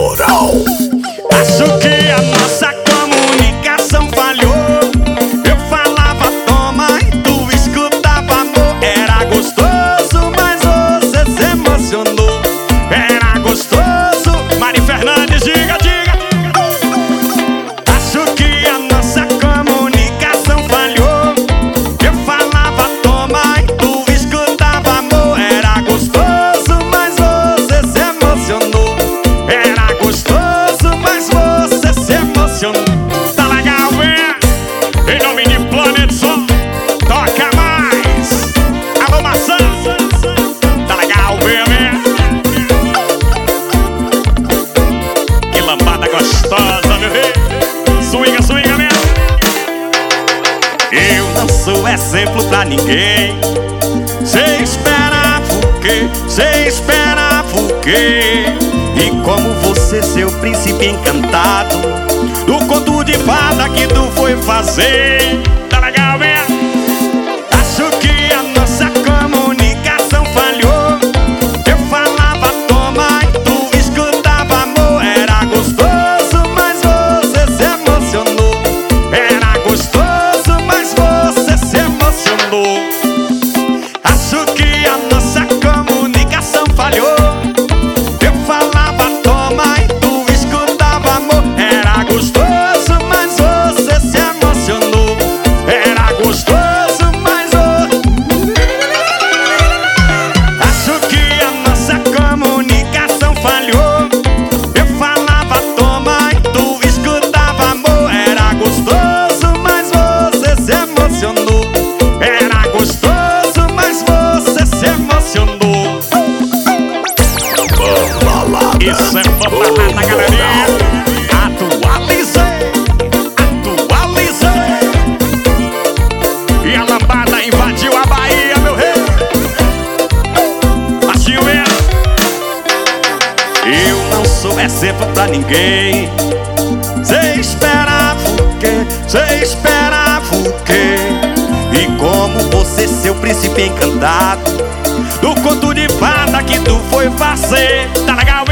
moral. Acho que a nossa comunicação falhou. Eu falava toma e tu escutava amor. Era gostoso, mas você se emocionou. Era gostoso. Mari Fernandes, diga, diga. Acho que a nossa comunicação falhou. Eu falava toma e tu escutava amor. Era gostoso, mas você se emocionou. Era gostoso, mas você se emocionou. Tá legal, vem? Em nome de Planet Som, toca mais. Alô, maçã. Tá legal, vem? Que lambada gostosa, meu rei. Swinga, swinga mesmo. Eu não sou exemplo pra ninguém. Cê esperava o quê? Cê esperava o quê? E como você, seu príncipe encantado, do conto de fada que tu foi fazer. Tá legal mesmo? Acho que a nossa comunicação falhou. Eu falava toma e tu escutava amor. Era gostoso, mas você se emocionou. Era gostoso, mas você se emocionou. Acho que a nossa comunicação falhou. Eu falava toma e tu escutava amor. Era gostoso, mas você se emocionou. Era gostoso, mas acho que a nossa comunicação falhou. Eu falava toma e tu escutava amor. Era gostoso, mas você se emocionou. Era gostoso, mas você se emocionou. Isso é balada, galerinha. Atualizei, atualizei. E a lambada invadiu a Bahia, meu rei. Baixinho mesmo. Eu não sou exemplo pra ninguém. Cê esperava o quê? Cê esperava o quê? E como você, seu príncipe encantado, do conto de fada que tu foi fazer. Tá legal?